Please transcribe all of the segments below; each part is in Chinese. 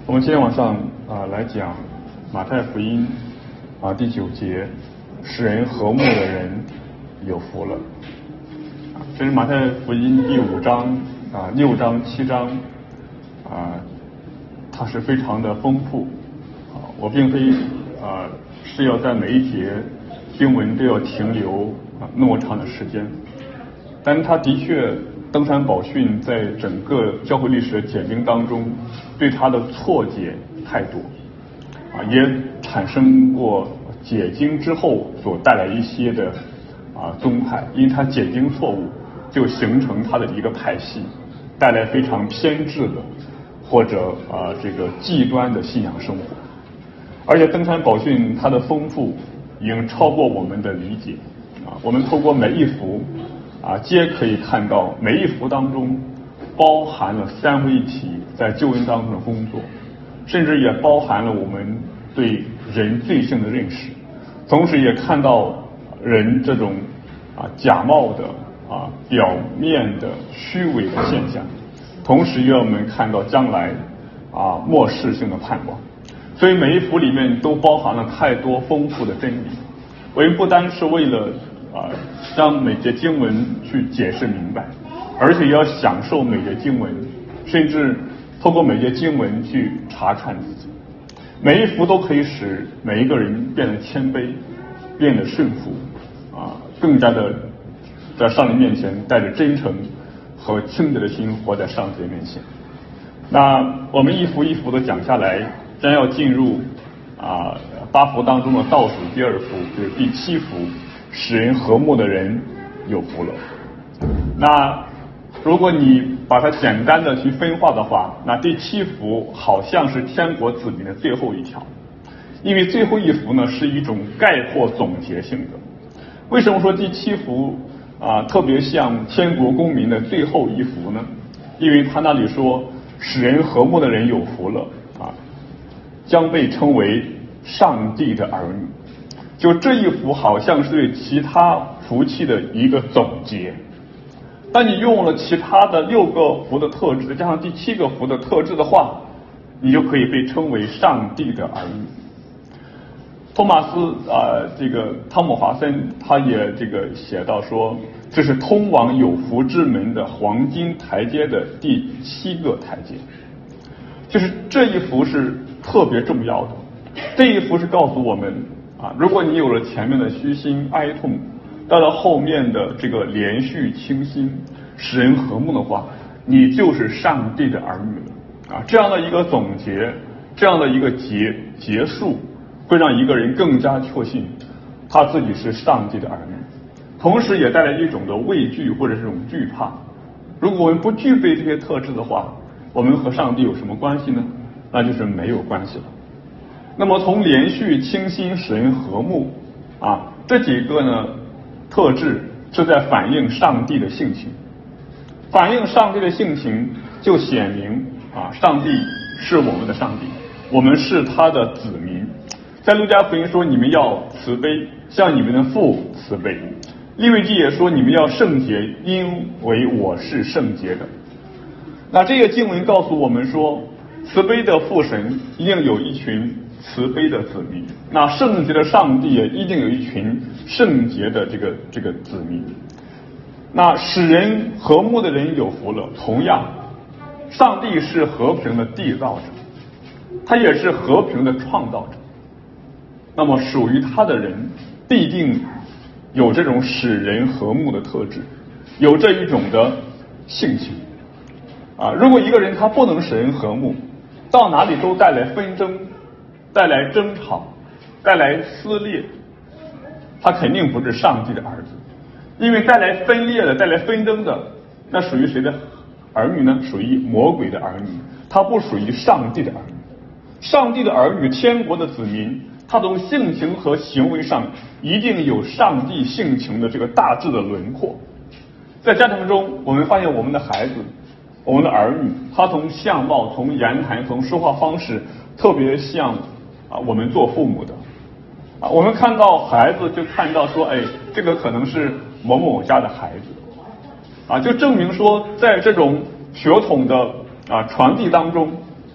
我们今天晚上来讲马太福音第9节，使人和睦的人有福了。这是马太福音第5章6章7章它是非常的丰富我并非是要在每一节经文都要停留那么长的时间，但是它的确登山宝训在整个教会历史的简明当中对它的错解太多也产生过解经之后所带来一些的宗派，因为它解经错误就形成它的一个派系，带来非常偏执的或者这个极端的信仰生活。而且登山宝训它的丰富已经超过我们的理解我们透过每一幅皆可以看到每一幅当中包含了三位一体在救恩当中的工作，甚至也包含了我们对人罪性的认识，同时也看到人这种假冒的表面的虚伪的现象，同时也让我们看到将来末世性的盼望。所以每一幅里面都包含了太多丰富的真理，我们不单是为了让每节经文去解释明白，而且也要享受每节经文，甚至透过每节经文去查看自己。每一幅都可以使每一个人变得谦卑，变得顺服更加的在上帝面前带着真诚和清洁的心活在上帝的面前。那我们一幅一幅的讲下来，将要进入8幅当中的倒数第2幅，就是第7幅，使人和睦的人有福了。那如果你把它简单的去分化的话，那第7幅好像是天国子民的最后一条，因为最后一幅呢是一种概括总结性的。为什么说第7幅特别像天国公民的最后一幅呢？因为他那里说使人和睦的人有福了将被称为上帝的儿女。就这一幅好像是对其他福气的一个总结，当你用了其他的6个福的特质，再加上第7个福的特质的话，你就可以被称为上帝的儿女。托马斯这个汤姆华森他也这个写到说，这是通往有福之门的黄金台阶的第7个台阶。就是这一幅是特别重要的，这一幅是告诉我们如果你有了前面的虚心哀痛，到了后面的这个连续清新使人和睦的话，你就是上帝的儿女了这样的一个总结，这样的一个结束，会让一个人更加确信他自己是上帝的儿女，同时也带来一种的畏惧或者是一种惧怕。如果我们不具备这些特质的话，我们和上帝有什么关系呢？那就是没有关系了。那么从连续清新使人和睦这几个呢特质是在反映上帝的性情，反映上帝的性情就显明上帝是我们的上帝，我们是他的子民。在路加福音说你们要慈悲，像你们的父慈悲。利未记也说你们要圣洁，因为我是圣洁的。那这个经文告诉我们说，慈悲的父神一定有一群慈悲的子民，那圣洁的上帝也一定有一群圣洁的这个子民。那使人和睦的人有福了。同样，上帝是和平的缔造者，他也是和平的创造者。那么属于他的人必定有这种使人和睦的特质，有这一种的性情如果一个人他不能使人和睦，到哪里都带来纷争，带来争吵，带来撕裂，他肯定不是上帝的儿子。因为带来分裂的，带来纷争的，那属于谁的儿女呢？属于魔鬼的儿女，他不属于上帝的儿女。上帝的儿女，天国的子民，他从性情和行为上一定有上帝性情的这个大致的轮廓。在家庭中，我们发现我们的孩子，我们的儿女，他从相貌、从言谈、从说话方式特别像我们做父母的我们看到孩子就看到说这个可能是某某家的孩子就证明说在这种血统的传递当中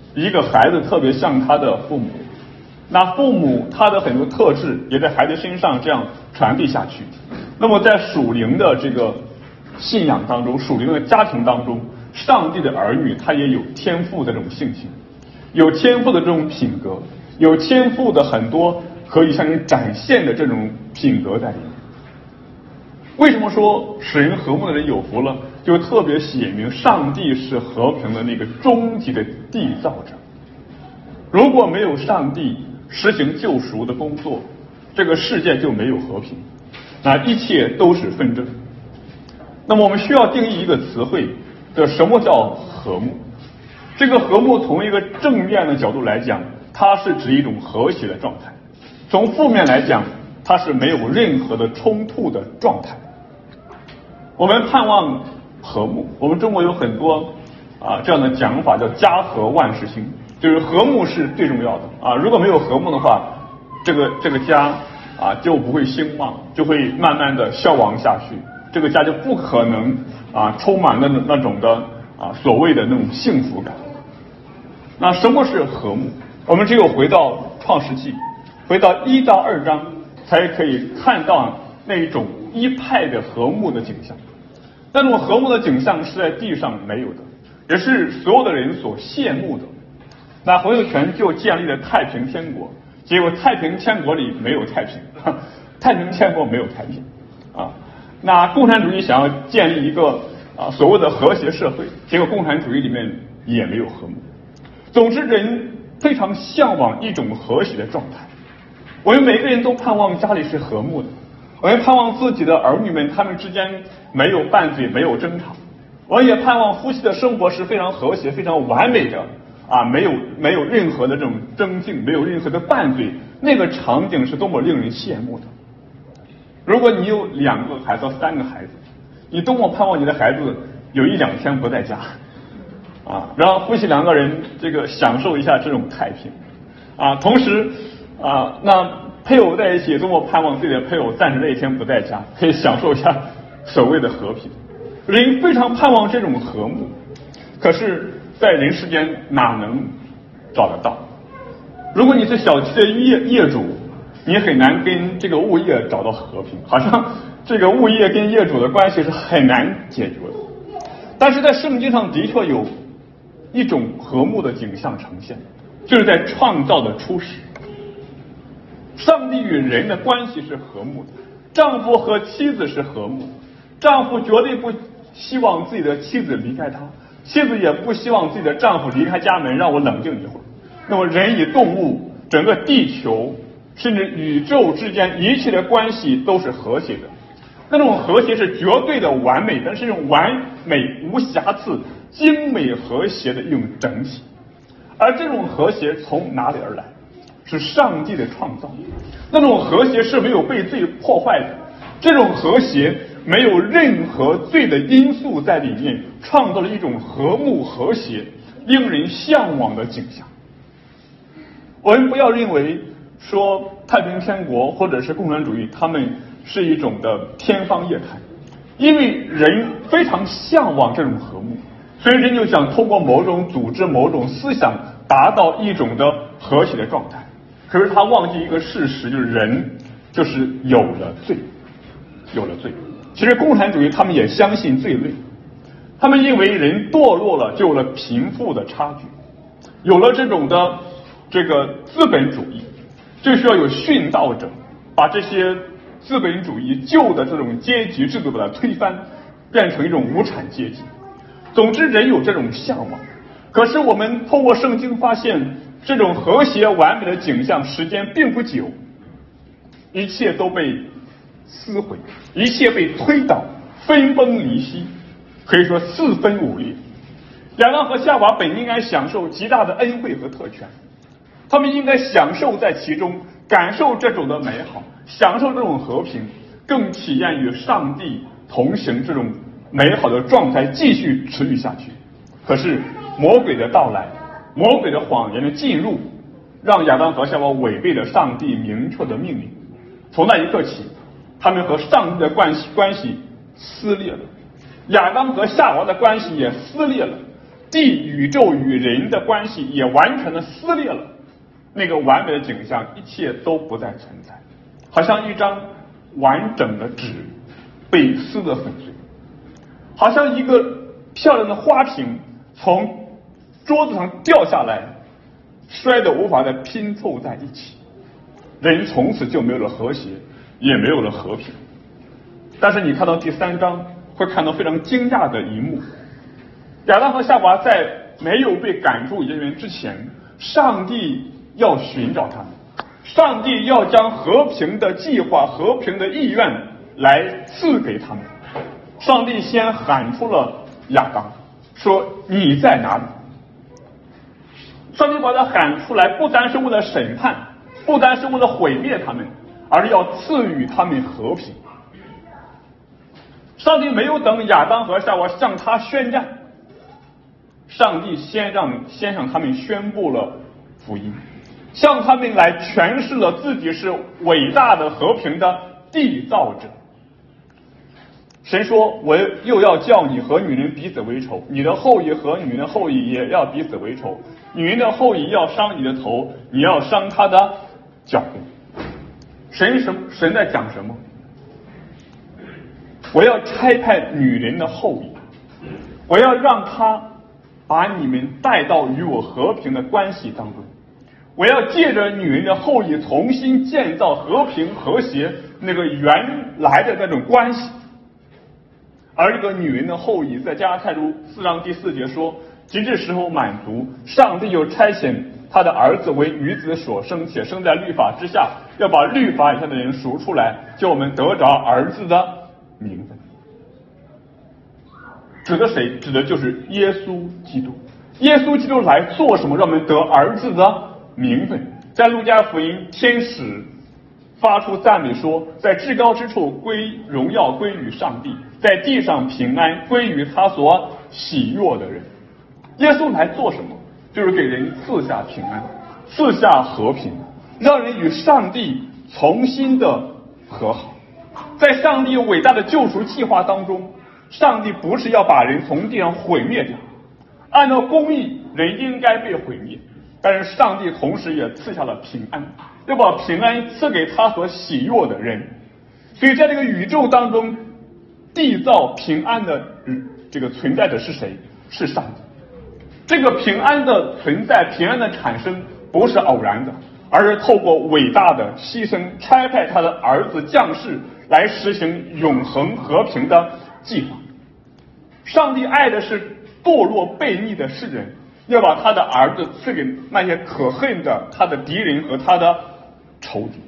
一个孩子特别像他的父母，那父母他的很多特质也在孩子身上这样传递下去。那么在属灵的这个信仰当中，属灵的家庭当中，上帝的儿女他也有天赋的这种性情，有天赋的这种品格，有天赋的很多可以向人展现的这种品格在里面。为什么说使人和睦的人有福了？就特别写明上帝是和平的那个终极的缔造者。如果没有上帝实行救赎的工作，这个世界就没有和平，那一切都是纷争。那么我们需要定义一个词汇，叫什么叫和睦？这个和睦从一个正面的角度来讲，它是指一种和谐的状态；从负面来讲，它是没有任何的冲突的状态。我们盼望和睦，我们中国有很多这样的讲法，叫家和万事兴，就是和睦是最重要的如果没有和睦的话，这个家就不会兴旺，就会慢慢的消亡下去，这个家就不可能充满了那种的所谓的那种幸福感。那什么是和睦？我们只有回到创世纪，回到1到2章，才可以看到那一种一派的和睦的景象。那种和睦的景象是在地上没有的，也是所有的人所羡慕的。那洪秀全就建立了太平天国，结果太平天国里没有太平，太平天国没有太平那共产主义想要建立一个所谓的和谐社会，结果共产主义里面也没有和睦。总之，人非常向往一种和谐的状态。我们每个人都盼望家里是和睦的，我们盼望自己的儿女们他们之间没有拌嘴，没有争吵。我们也盼望夫妻的生活是非常和谐、非常完美的没有任何的这种争竞，没有任何的拌嘴，那个场景是多么令人羡慕的。如果你有2个孩子、3个孩子，你多么盼望你的孩子有1-2天不在家然后夫妻2个人这个享受一下这种太平同时那配偶在一起，多么盼望自己的配偶暂时那一天不在家，可以享受一下所谓的和平。人非常盼望这种和睦，可是在人世间哪能找得到？如果你是小区的业主，你很难跟这个物业找到和平，好像这个物业跟业主的关系是很难解决的。但是在圣经上的确有一种和睦的景象呈现，就是在创造的初始，上帝与人的关系是和睦的，丈夫和妻子是和睦的，丈夫绝对不希望自己的妻子离开他，妻子也不希望自己的丈夫离开家门，让我冷静一会儿。那么人与动物，整个地球甚至宇宙之间一切的关系都是和谐的，那种和谐是绝对的完美，但是用完美无瑕疵、精美和谐的一种整体。而这种和谐从哪里而来？是上帝的创造，那种和谐是没有被罪破坏的，这种和谐没有任何罪的因素在里面，创造了一种和睦和谐、令人向往的景象。我们不要认为说太平天国或者是共产主义他们是一种的天方夜谭，因为人非常向往这种和睦，所以人就想通过某种组织、某种思想达到一种的和谐的状态。可是他忘记一个事实，就是人就是有了罪。其实共产主义他们也相信罪论，他们认为人堕落了就有了贫富的差距，有了这种的这个资本主义，就需要有殉道者把这些资本主义旧的这种阶级制度把它推翻，变成一种无产阶级。总之人有这种向往，可是我们通过圣经发现，这种和谐完美的景象时间并不久，一切都被撕毁，一切被推倒，分崩离析，可以说四分五裂。亚当和夏娃本应该享受极大的恩惠和特权，他们应该享受在其中，感受这种的美好，享受这种和平，更体验与上帝同行这种美好的状态继续持续下去。可是魔鬼的到来，魔鬼的谎言的进入，让亚当和夏娃违背了上帝明确的命令。从那一刻起，他们和上帝的关系撕裂了，亚当和夏娃的关系也撕裂了， 宇宙与人的关系也完全的撕裂了，那个完美的景象一切都不再存在，好像一张完整的纸被撕得粉碎，好像一个漂亮的花瓶从桌子上掉下来，摔得无法再拼凑在一起，人从此就没有了和谐，也没有了和平。但是你看到第3章会看到非常惊讶的一幕，亚当和夏娃在没有被赶出伊甸园之前，上帝要寻找他们，上帝要将和平的计划、和平的意愿来赐给他们。上帝先喊出了亚当，说你在哪里？上帝把他喊出来，不单是为了审判，不单是为了毁灭他们，而是要赐予他们和平。上帝没有等亚当和夏娃向他宣战，上帝先向他们宣布了福音，向他们来诠释了自己是伟大的和平的缔造者。神说，我又要叫你和女人彼此为仇，你的后裔和女人的后裔也要彼此为仇，女人的后裔要伤你的头，你要伤她的脚跟。神在讲什么？我要差派女人的后裔，我要让她把你们带到与我和平的关系当中，我要借着女人的后裔重新建造和平和谐那个原来的那种关系。而这个女人的后裔在加拉太书4章第4节说，直至时候满足，上帝又差遣他的儿子为女子所生，且生在律法之下，要把律法以下的人赎出来，叫我们得着儿子的名分。指的谁？指的就是耶稣基督。耶稣基督来做什么？让我们得儿子的名分。在路加福音，天使发出赞美说，在至高之处荣耀归于上帝，在地上平安归于他所喜悦的人。耶稣来做什么？就是给人赐下平安，赐下和平，让人与上帝重新的和好。在上帝伟大的救赎计划当中，上帝不是要把人从地上毁灭掉，按照公义人应该被毁灭，但是上帝同时也赐下了平安，要把平安赐给他所喜悦的人。所以在这个宇宙当中，缔造平安的这个存在者是谁？是上帝。这个平安的存在，平安的产生不是偶然的，而是透过伟大的牺牲，差派他的儿子降世来实行永恒和平的计划。上帝爱的是堕落悖逆的世人，要把他的儿子赐给那些可恨的他的敌人和他的仇敌。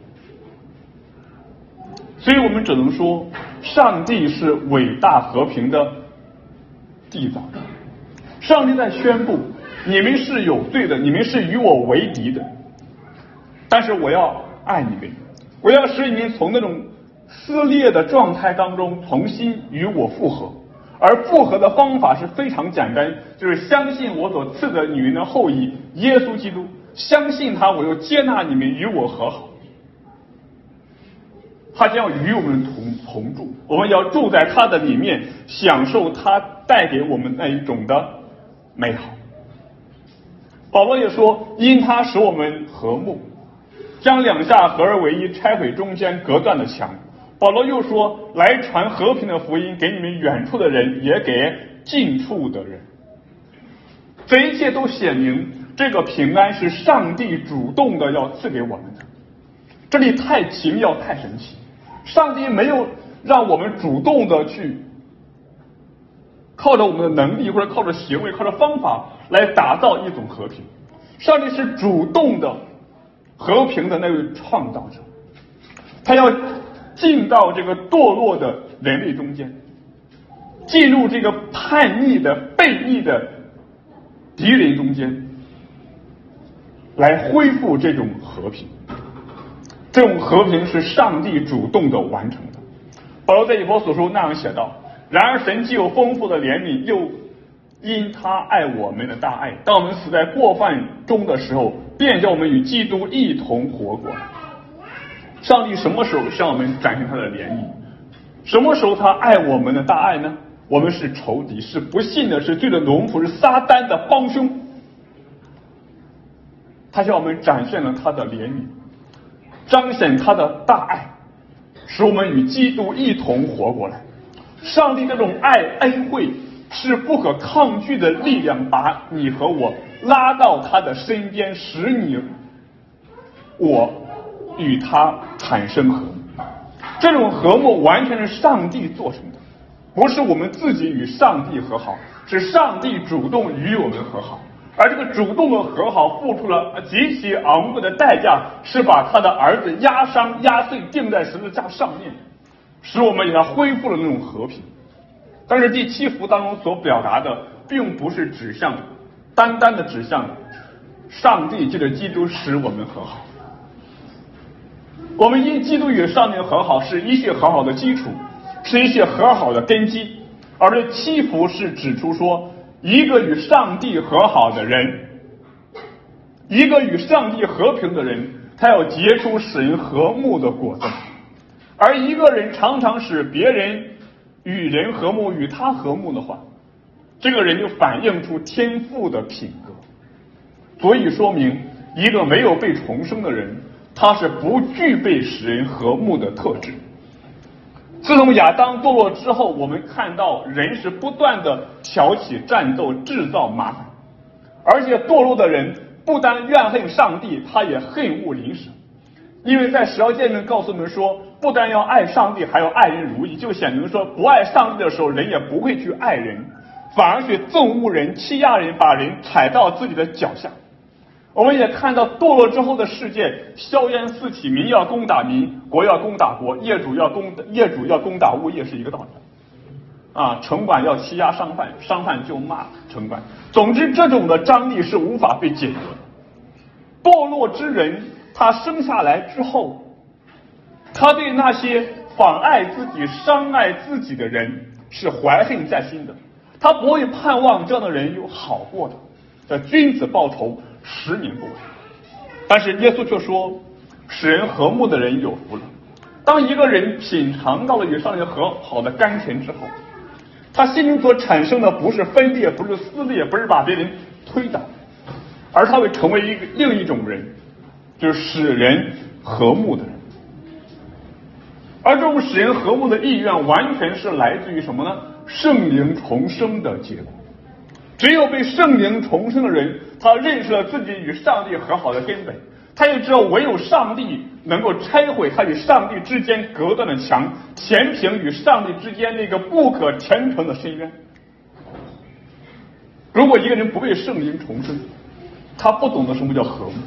所以我们只能说，上帝是伟大和平的缔造者。上帝在宣布，你们是有罪的，你们是与我为敌的，但是我要爱你们，我要使你们从那种撕裂的状态当中重新与我复合。而复合的方法是非常简单，就是相信我所赐的女人的后裔耶稣基督，相信他，我又接纳你们与我和好。他将要与我们同住，我们要住在他的里面，享受他带给我们那一种的美好。保罗也说，因他使我们和睦，将两下合而为一，拆毁中间隔断的墙。保罗又说，来传和平的福音给你们远处的人，也给近处的人。这一切都显明，这个平安是上帝主动的要赐给我们的。这里太奇妙，太神奇。上帝没有让我们主动的去靠着我们的能力，或者靠着行为，靠着方法来打造一种和平。上帝是主动的和平的那位创造者，他要进到这个堕落的人类中间，进入这个叛逆的悖逆的敌人中间，来恢复这种和平。这种和平是上帝主动的完成的。保罗在以弗所书那样写道，然而神既有丰富的怜悯，又因他爱我们的大爱，当我们死在过犯中的时候，便叫我们与基督一同活过来。上帝什么时候向我们展现他的怜悯？什么时候他爱我们的大爱呢？ 我们是仇敌，是不信的，是罪的农夫，是撒旦的帮凶。他向我们展现了他的怜悯，彰显他的大爱，使我们与基督一同活过来。上帝这种爱恩惠是不可抗拒的力量，把你和我拉到他的身边，使我与他产生和睦。这种和睦完全是上帝做成的，不是我们自己与上帝和好，是上帝主动与我们和好。而这个主动的和好付出了极其昂贵的代价，是把他的儿子压伤压碎钉在十字架上面，使我们给他恢复了那种和平。但是第7幅当中所表达的并不是单单的指向上帝借着基督使我们和好。我们因基督与上帝和好是一切和好的基础，是一切和好的根基。而这7幅是指出说，一个与上帝和好的人，一个与上帝和平的人，他要结出使人和睦的果子。而一个人常常使别人与人和睦，与他和睦的话，这个人就反映出天父的品格。所以说明一个没有被重生的人，他是不具备使人和睦的特质。自从亚当堕落之后，我们看到人是不断的挑起战斗，制造麻烦，而且堕落的人不但怨恨上帝，他也恨恶邻舍。因为在10条诫命告诉我们说，不但要爱上帝，还要爱人如己，就显明说不爱上帝的时候，人也不会去爱人，反而去憎恶人，欺压人，把人踩到自己的脚下。我们也看到堕落之后的世界硝烟四起，民要攻打民，国要攻打国，业主要攻打物业，是一个道理。城管要欺压商贩，商贩就骂城管。总之，这种的张力是无法被解决的。堕落之人，他生下来之后，他对那些妨碍自己、伤害自己的人是怀恨在心的，他不会盼望这样的人有好过的。这君子报仇，10年不晚。但是耶稣却说，使人和睦的人有福了。当一个人品尝到了与上帝和好的甘甜之后，他心灵所产生的不是分裂，不是撕裂，不是把别人推倒，而他会成为另一种人，就是使人和睦的人。而这种使人和睦的意愿完全是来自于什么呢？圣灵重生的结果。只有被圣灵重生的人，他认识了自己与上帝和好的根本，他也知道唯有上帝能够拆毁他与上帝之间隔断的墙，填平与上帝之间那个不可填平的深渊。如果一个人不被圣灵重生，他不懂得什么叫和睦，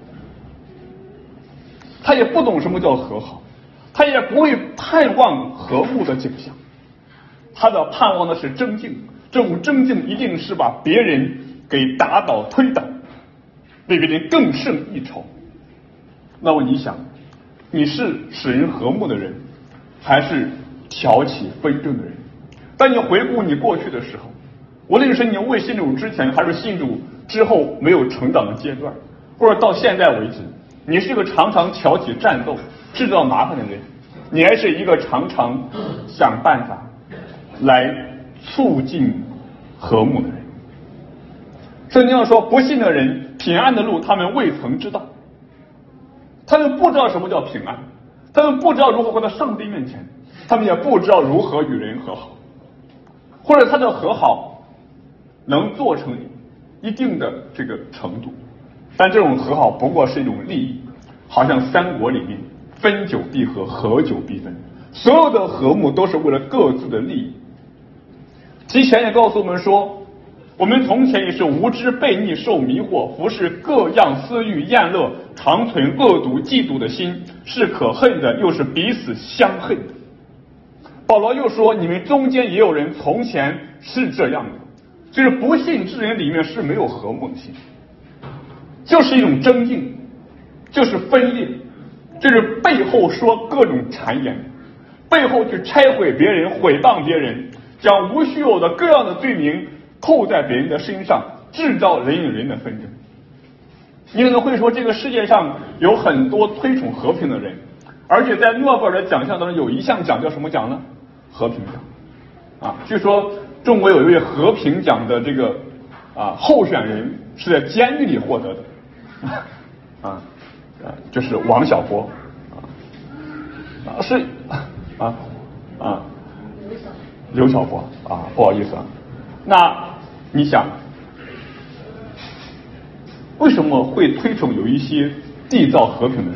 他也不懂什么叫和好，他也不会盼望和睦的景象，他的盼望的是争竞。这种争竞一定是把别人给打倒推倒，比别人更胜一筹。那么你想，你是使人和睦的人，还是挑起纷争的人？当你回顾你过去的时候，无论是你未信主之前，还是信主之后没有成长的阶段，或者到现在为止，你是个常常挑起战斗、制造麻烦的人，你还是一个常常想办法来促进和睦的人。圣经上说，不信的人平安的路他们未曾知道，他们不知道什么叫平安，他们不知道如何回到上帝面前，他们也不知道如何与人和好，或者他的和好能做成一定的这个程度，但这种和好不过是一种利益，好像三国里面分久必合，合久必分，所有的和睦都是为了各自的利益。其前也告诉我们说，我们从前也是无知悖逆，受迷惑，服侍各样私欲厌乐，常存恶毒嫉妒的心，是可恨的，又是彼此相恨的。保罗又说，你们中间也有人从前是这样的，就是不信之人里面是没有和睦的心，就是一种争竞，就是分裂，就是背后说各种谗言，背后去拆毁别人，毁谤别人，将无须有的各样的罪名扣在别人的身上，制造人与人的纷争。你可能会说，这个世界上有很多推崇和平的人，而且在诺贝尔的奖项当中有一项奖叫什么奖呢？和平奖。 据说中国有一位和平奖的这个候选人是在监狱里获得的，就是王小波，是刘晓波不好意思那你想，为什么会推崇有一些缔造和平的人？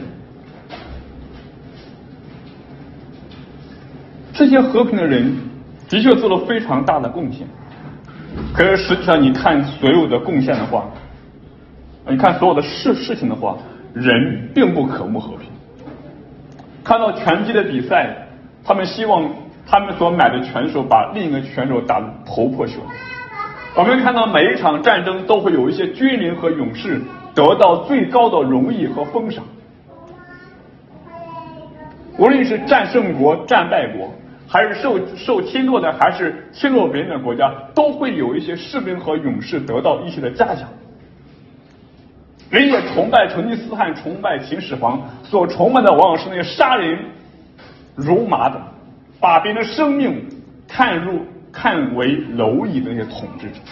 这些和平的人的确做了非常大的贡献，可是实际上你看所有的贡献的话，你看所有的事情的话，人并不渴慕和平。看到拳击的比赛，他们希望他们所买的拳手把另一个拳手打得头破血流。我们看到每一场战争都会有一些军人和勇士得到最高的荣誉和封赏，无论是战胜国战败国，还是受侵略的，还是侵略别人的国家，都会有一些士兵和勇士得到一些的嘉奖。人也崇拜成吉思汗，崇拜秦始皇，所崇拜的往往是那些杀人如麻的，把别人的生命看为蝼蚁的那些统治者。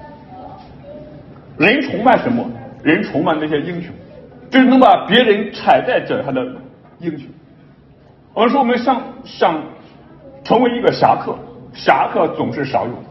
人崇拜什么？人崇拜那些英雄，就是能把别人踩在脚下的英雄。我们说我们想成为一个侠客，侠客总是少有的。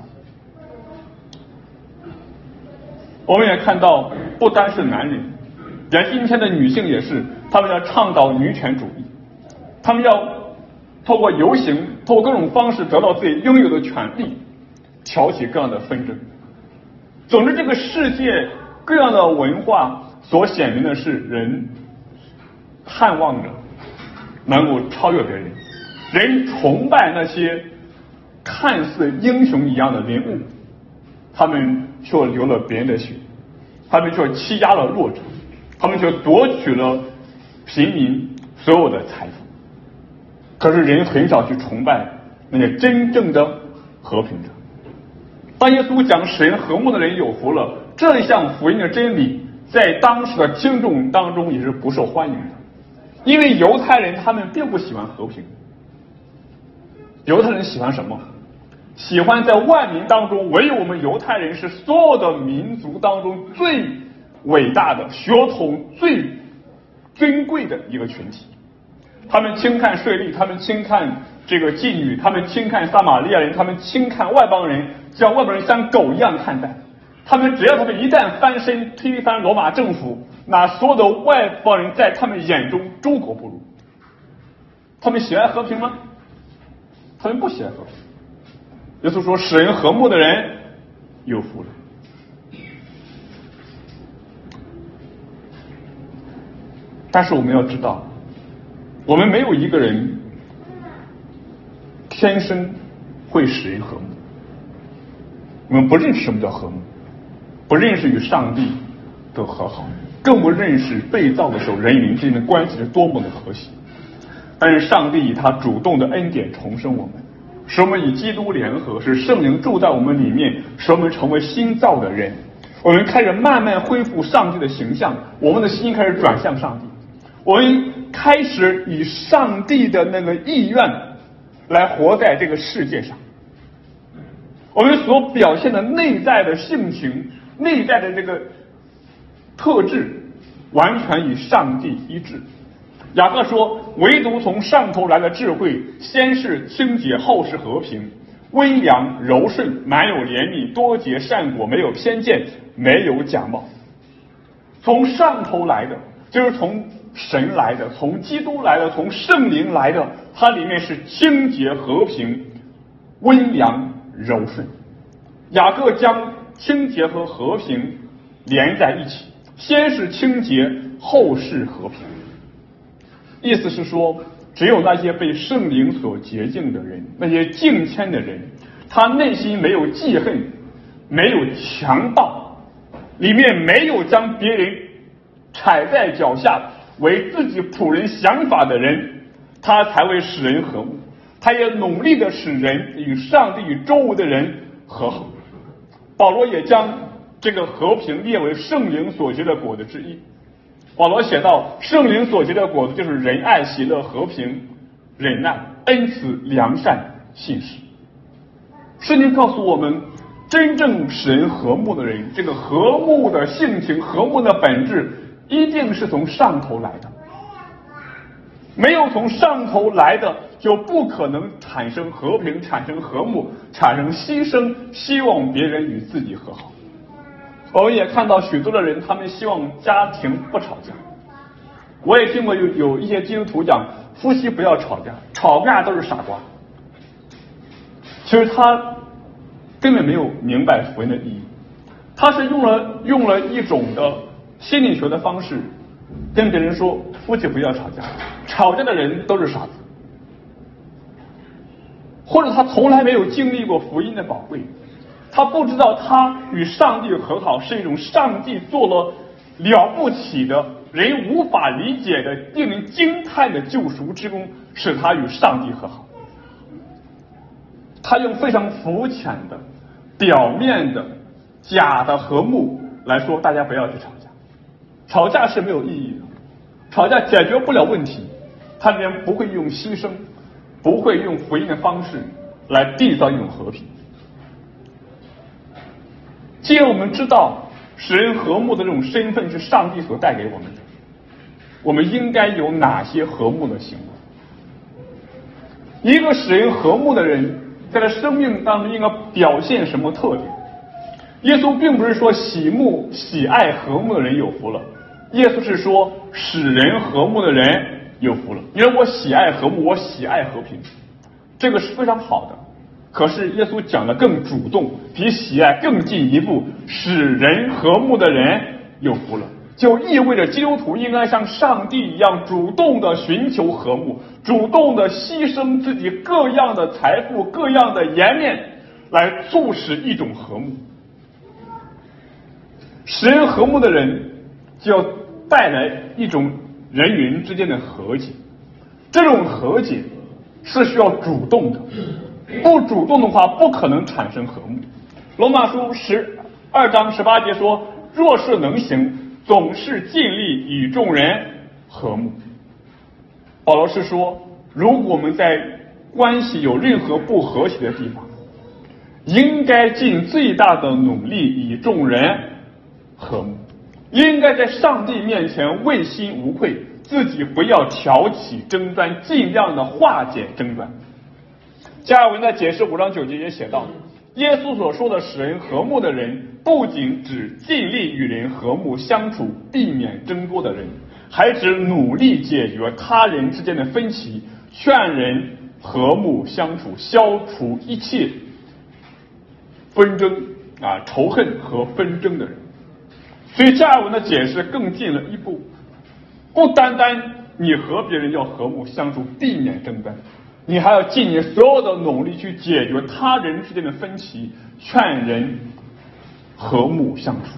我们也看到，不单是男人，连今天的女性也是，他们要倡导女权主义，他们要透过游行，透过各种方式得到自己应有的权利，挑起各样的纷争。总之，这个世界各样的文化所显明的是，人盼望着能够超越别人，人崇拜那些看似英雄一样的人物，他们却流了别人的血，他们却欺压了弱者，他们却夺取了平民所有的财富。可是人很少去崇拜那些真正的和平者。当耶稣讲使人和睦的人有福了，这一项福音的真理在当时的听众当中也是不受欢迎的，因为犹太人他们并不喜欢和平。犹太人喜欢什么？喜欢在万民当中，唯有我们犹太人是所有的民族当中最伟大的、血统最尊贵的一个群体。他们轻看税吏，他们轻看这个妓女，他们轻看撒玛利亚人，他们轻看外邦人，将外邦人像狗一样看待。他们只要他们一旦翻身推翻罗马政府，那所有的外邦人在他们眼中猪狗不如。他们喜爱和平吗？他们不喜爱和平。耶稣说，使人和睦的人有福了。但是我们要知道，我们没有一个人天生会使人和睦。我们不认识什么叫和睦，不认识与上帝的和好，更不认识被造的时候人与人之间的关系是多么的和谐。但是上帝以他主动的恩典重生我们，使我们与基督联合，使圣灵住在我们里面，使我们成为新造的人。我们开始慢慢恢复上帝的形象，我们的心开始转向上帝，我们开始以上帝的那个意愿来活在这个世界上。我们所表现的内在的性情，内在的这个特质，完全与上帝一致。雅各说，唯独从上头来的智慧，先是清洁，后是和平，温良柔顺，满有怜悯，多结善果，没有偏见，没有假冒。从上头来的就是从神来的，从基督来的，从圣灵来的，它里面是清洁、和平、温良柔顺。雅各将清洁和和平连在一起，先是清洁，后是和平。意思是说，只有那些被圣灵所洁净的人，那些敬虔的人，他内心没有记恨，没有强暴，里面没有将别人踩在脚下为自己仆人想法的人，他才会使人和睦。他也努力的使人与上帝与周围的人和好。保罗也将这个和平列为圣灵所结的果子之一。保罗写道，圣灵所结的果子就是仁爱、喜乐、和平、忍耐、恩慈、良善、信实。 圣经告诉我们，真正使人和睦的人，这个和睦的性情、和睦的本质，一定是从上头来的。没有从上头来的，就不可能产生和平、产生和睦、产生牺牲，希望别人与自己和好。我们也看到许多的人，他们希望家庭不吵架。我也听过有一些基督徒讲，夫妻不要吵架，吵架都是傻瓜。其实他根本没有明白福音的意义，他是用了一种的心理学的方式跟别人说，夫妻不要吵架，吵架的人都是傻子。或者他从来没有经历过福音的宝贵，他不知道他与上帝和好是一种上帝做了了不起的人无法理解的令人惊叹的救赎之功，使他与上帝和好。他用非常肤浅的表面的假的和睦来说，大家不要去吵架，吵架是没有意义的，吵架解决不了问题，他里面不会用牺牲，不会用福音的方式来缔造一种和平。既然我们知道使人和睦的这种身份是上帝所带给我们的，我们应该有哪些和睦的行为？一个使人和睦的人，在他生命当中应该表现什么特点？耶稣并不是说喜爱和睦的人有福了，耶稣是说使人和睦的人有福了。你说我喜爱和睦，我喜爱和平，这个是非常好的。可是耶稣讲的更主动，比喜爱更进一步，使人和睦的人有福了，就意味着基督徒应该像上帝一样主动的寻求和睦，主动的牺牲自己各样的财富、各样的颜面，来促使一种和睦。使人和睦的人就要带来一种人与人之间的和解，这种和解是需要主动的，不主动的话不可能产生和睦。罗马书12章18节说，若是能行，总是尽力与众人和睦。保罗是说，如果我们在关系有任何不和谐的地方，应该尽最大的努力与众人和睦，应该在上帝面前问心无愧，自己不要挑起争端，尽量的化解争端。加尔文在解释5章9节也写道，耶稣所说的使人和睦的人，不仅指尽力与人和睦相处，避免争夺的人，还指努力解决他人之间的分歧，劝人和睦相处，消除一切纷争仇恨和纷争的人。所以加尔文的解释更进了一步，不单单你和别人要和睦相处，避免争端，你还要尽你所有的努力去解决他人之间的分歧，劝人和睦相处。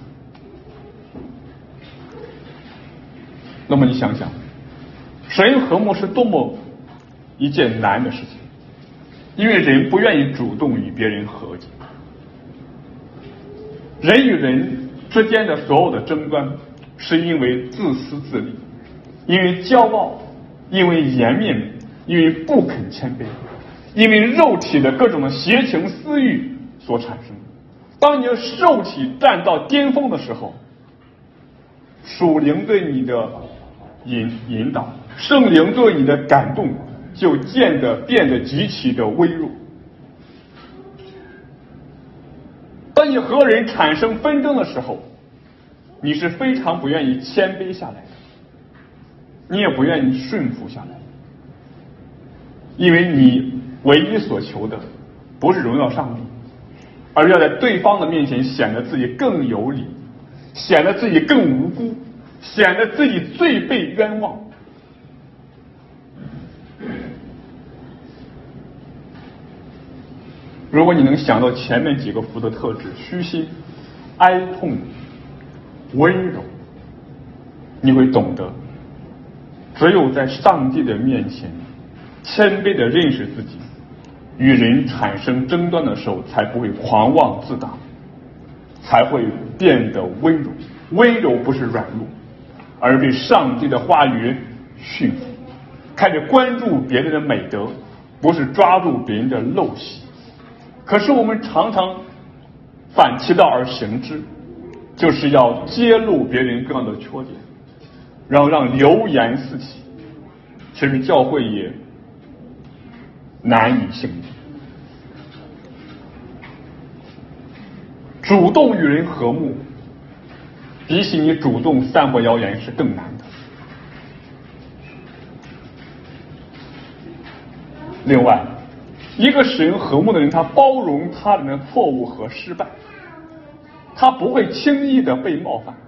那么你想想，使人和睦是多么一件难的事情，因为人不愿意主动与别人和解。人与人之间的所有的争端，是因为自私自利，因为骄傲，因为颜面，因为不肯谦卑，因为肉体的各种的邪情私欲所产生。当你的肉体站到巅峰的时候，属灵对你的引导，圣灵对你的感动，就变得极其的微弱。当你和人产生纷争的时候，你是非常不愿意谦卑下来的，你也不愿意顺服下来，因为你唯一所求的不是荣耀上帝，而要在对方的面前显得自己更有理，显得自己更无辜，显得自己最被冤枉。如果你能想到前面几个福的特质，虚心、哀痛、温柔，你会懂得，只有在上帝的面前谦卑的认识自己，与人产生争端的时候，才不会狂妄自大，才会变得温柔。温柔不是软弱，而被上帝的话语驯服，开始关注别人的美德，不是抓住别人的陋习。 可是我们常常反其道而行之，就是要揭露别人各样的缺点，然后让流言四起。其实教会也难以幸免。主动与人和睦，比起你主动散播谣言是更难的。另外，一个使人和睦的人，他包容他人的错误和失败，他不会轻易的被冒犯，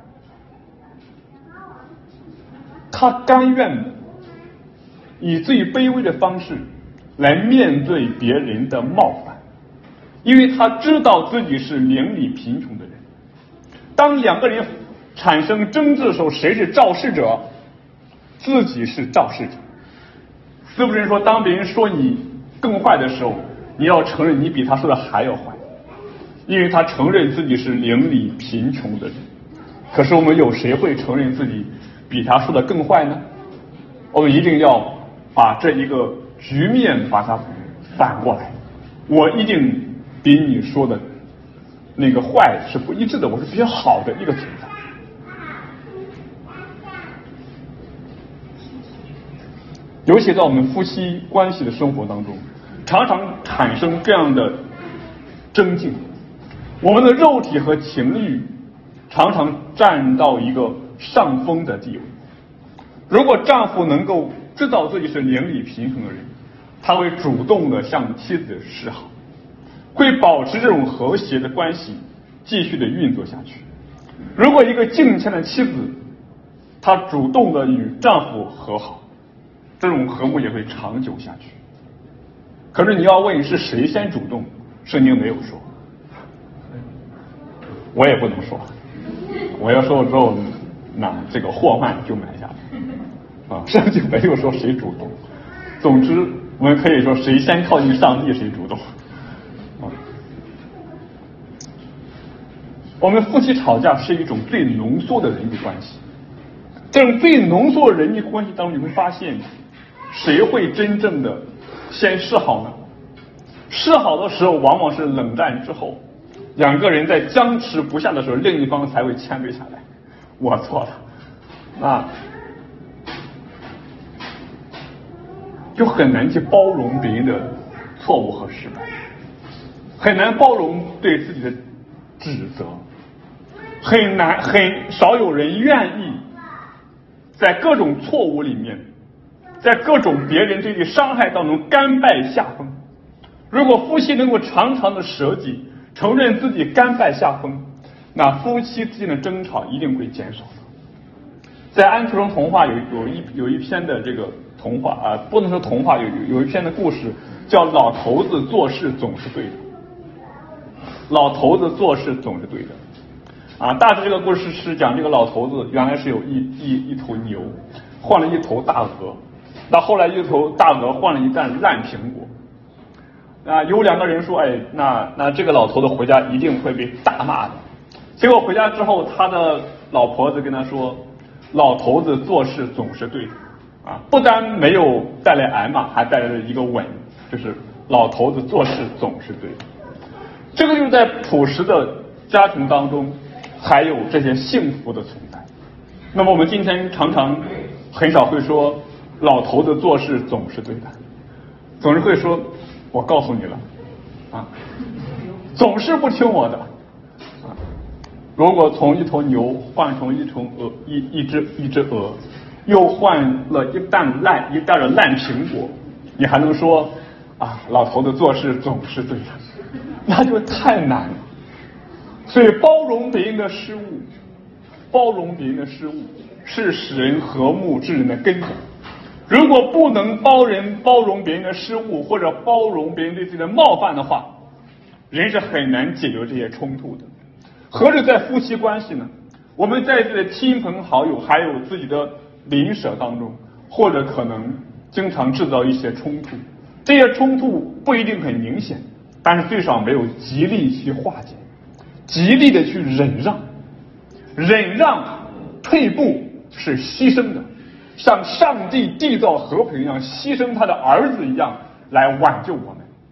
他甘愿的以最卑微的方式来面对别人的冒犯，因为他知道自己是邻里贫穷的人。当两个人产生争执的时候，谁是肇事者？自己是肇事者。斯布人说，当别人说你更坏的时候，你要承认你比他说的还要坏，因为他承认自己是邻里贫穷的人。可是我们有谁会承认自己比他说的更坏呢？我们一定要把这一个局面把它反过来，我一定比你说的那个坏是不一致的，我是比较好的一个存在。尤其在我们夫妻关系的生活当中，常常产生这样的争竞，我们的肉体和情欲常常占到一个上风的地位。如果丈夫能够知道自己是邻里贫穷的人，他会主动的向妻子示好，会保持这种和谐的关系继续的运作下去。如果一个敬虔的妻子，她主动的与丈夫和好，这种和睦也会长久下去。可是你要问是谁先主动，圣经没有说，我也不能说，我要说了之后，那这个祸患就埋下了啊！圣经没有说谁主动。总之，我们可以说谁先靠近上帝，谁主动啊。我们夫妻吵架是一种最浓缩的人际关系，这种最浓缩的人际关系当中，你会发现，谁会真正的先示好呢？示好的时候，往往是冷战之后，两个人在僵持不下的时候，另一方才会谦卑下来，我错了啊，就很难去包容别人的错误和失败，很难包容对自己的指责，很少有人愿意在各种错误里面，在各种别人对你伤害当中甘拜下风。如果夫妻能够常常的舍己，承认自己甘拜下风，那夫妻之间的争吵一定会减少的。在安徒生童话有一篇的这个童话啊，不能说童话，有一篇的故事叫《老头子做事总是对的》。老头子做事总是对的啊，大致这个故事是讲这个老头子原来是有一头牛，换了一头大鹅，到后来一头大鹅换了一袋烂苹果。有两个人说，哎，那这个老头子回家一定会被大骂的。结果回家之后，他的老婆子跟他说，老头子做事总是对的啊，不但没有带来挨骂，还带来了一个吻，就是老头子做事总是对的。这个就是在朴实的家庭当中还有这些幸福的存在。那么我们今天常常很少会说老头子做事总是对的，总是会说我告诉你了啊，总是不听我的啊。如果从一头牛换成一只鹅，又换了一袋的烂苹果，你还能说啊老头子做事总是对的？那就太难了。所以包容别人的失误，包容别人的失误是使人和睦之人的根本。如果不能包容别人的失误，或者包容别人对自己的冒犯的话，人是很难解决这些冲突的。何止在夫妻关系呢？我们在自己的亲朋好友还有自己的邻舍当中，或者可能经常制造一些冲突，这些冲突不一定很明显，但是最少没有极力去化解，极力的去忍让。忍让退步是牺牲的，像上帝缔造和平一样，牺牲他的儿子一样来挽救我们。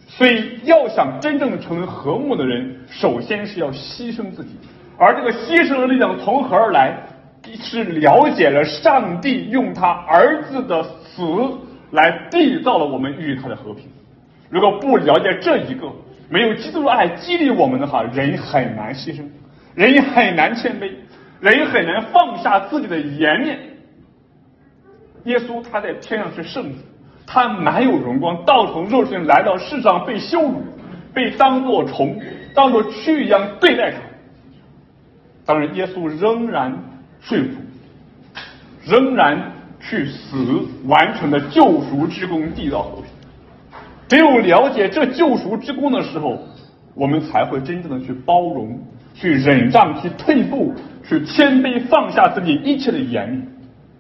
所以要想真正成为和睦的人，首先是要牺牲自己，而这个牺牲的力量从何而来？是了解了上帝用他儿子的死来缔造了我们与他的和平。如果不了解这一个，没有基督的爱激励我们的话，人很难牺牲，人很难谦卑，人很难放下自己的颜面。耶稣他在天上是圣子，他满有荣光，道成肉身来到世上，被羞辱，被当作虫，当作蛆一样对待他。当然耶稣仍然顺服，仍然去死，完成了救赎之功，缔造和平。只有了解这救赎之功的时候，我们才会真正的去包容，去忍让，去退步，去谦卑，放下自己一切的颜面。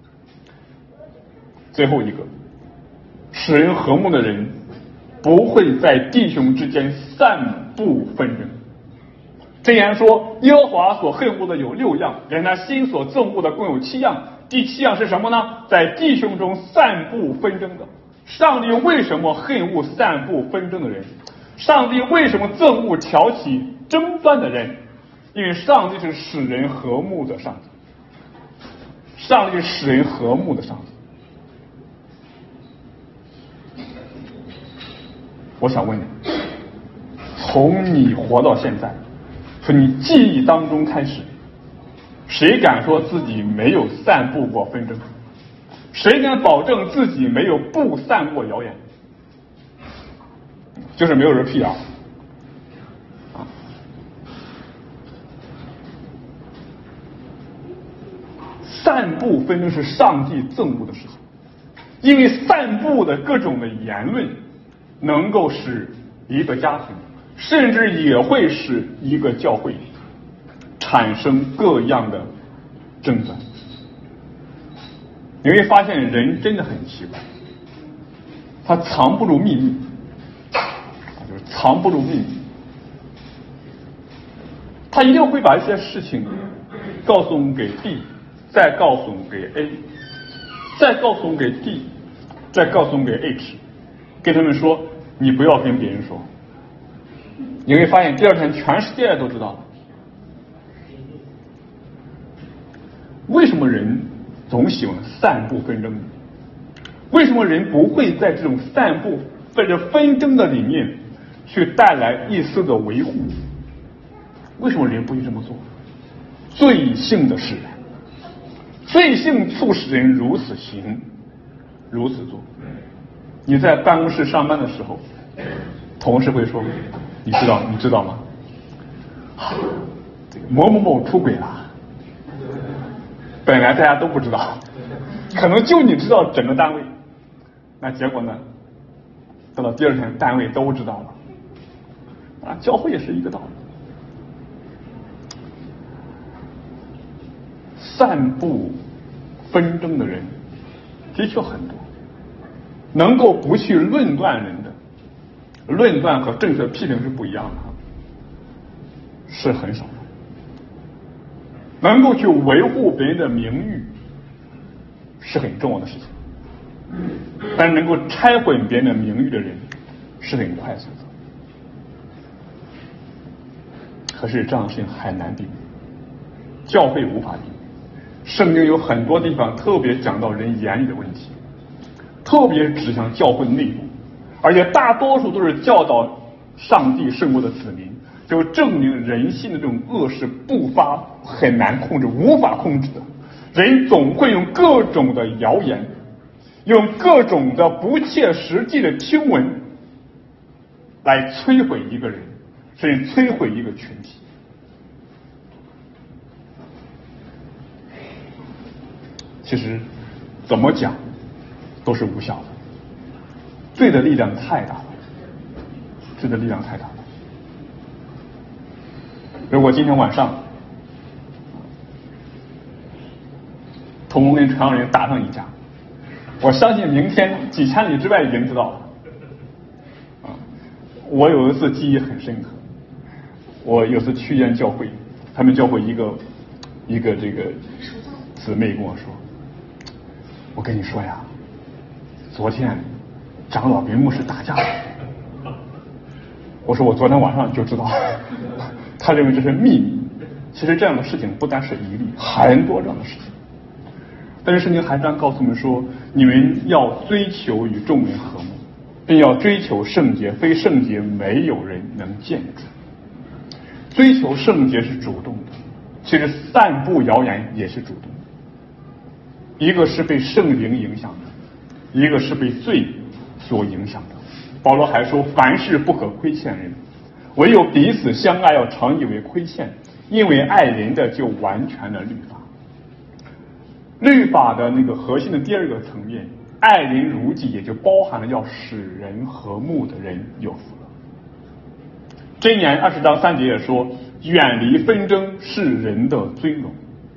最后一个，使人和睦的人不会在弟兄之间散布纷争。箴言说，耶和华所恨恶的有6样，连他心所憎恶的共有7样。第7样是什么呢？在弟兄中散布纷争的。上帝为什么恨恶散布纷争的人？上帝为什么憎恶挑起争端的人？因为上帝是使人和睦的上帝，上帝是使人和睦的上帝。我想问你，从你活到现在，从你记忆当中开始，谁敢说自己没有散布过纷争？谁敢保证自己没有不散过谣言？就是没有人辟谣啊！散布纷争是上帝憎恶的事情，因为散布的各种的言论能够使一个家庭，甚至也会使一个教会产生各样的争端。你会发现人真的很奇怪，他藏不住秘密，就是藏不住秘密，他一定会把一些事情告诉给 B， 再告诉给 A， 再告诉给 D， 再告诉给 H， 跟他们说你不要跟别人说。你会发现第二天全世界都知道了。为什么人总喜欢散布纷争？为什么人不会在这种散布在这纷争的里面去带来一丝的维护？为什么人不会这么做？罪性的使然，罪性促使人如此行，如此做。你在办公室上班的时候，同事会说，你知道吗？这个某某某出轨了。本来大家都不知道，可能就你知道整个单位，那结果呢，到了第二天单位都知道了啊。教会也是一个道理。散布纷争的人的确很多，能够不去论断人的，论断和正确批评是不一样的，是很少的。能够去维护别人的名誉是很重要的事情，但能够拆毁别人的名誉的人是很快速的。可是这样的事情很难避免，教会无法避免。圣经有很多地方特别讲到人言语的问题，特别指向教会内部，而且大多数都是教导上帝圣国的子民，就证明人性的这种恶是不发很难控制，无法控制的。人总会用各种的谣言，用各种的不切实际的听闻来摧毁一个人，甚至摧毁一个群体。其实怎么讲都是无效的，罪的力量太大了，罪的力量太大了。如果今天晚上童工跟传道人打上一架，我相信明天几千里之外已经知道了。我有一次记忆很深刻，我有次去一间教会，他们教会一个这个姊妹跟我说，我跟你说呀，昨天长老跟牧师打架了。 我说我昨天晚上就知道，他认为这是秘密。其实这样的事情不单是一例，很多这样的事情。但是圣经还这样告诉我们说，你们要追求与众人和睦，并要追求圣洁，非圣洁没有人能见主。追求圣洁是主动的，其实散布谣言也是主动的。一个是被圣灵影响的，一个是被罪所影响的。保罗还说，凡事不可亏欠人，唯有彼此相爱要常以为亏欠，因为爱人的就完全了律法。律法的那个核心的第二个层面，爱人如己，也就包含了要使人和睦的人有福了。箴言20章3节也说，远离纷争是人的尊荣。